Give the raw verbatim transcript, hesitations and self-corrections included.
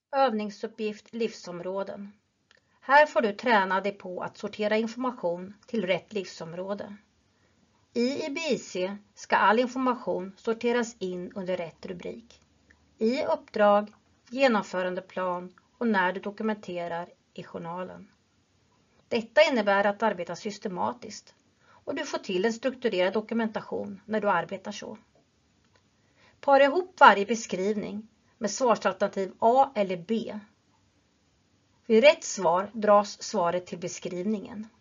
Övningsuppgift livsområden. Här får du träna dig på att sortera information till rätt livsområde. I I B I C ska all information sorteras in under rätt rubrik. I uppdrag, genomförandeplan och när du dokumenterar i journalen. Detta innebär att arbeta systematiskt och du får till en strukturerad dokumentation när du arbetar så. Para ihop varje beskrivning med svarsalternativ A eller B. Vid rätt svar dras svaret till beskrivningen.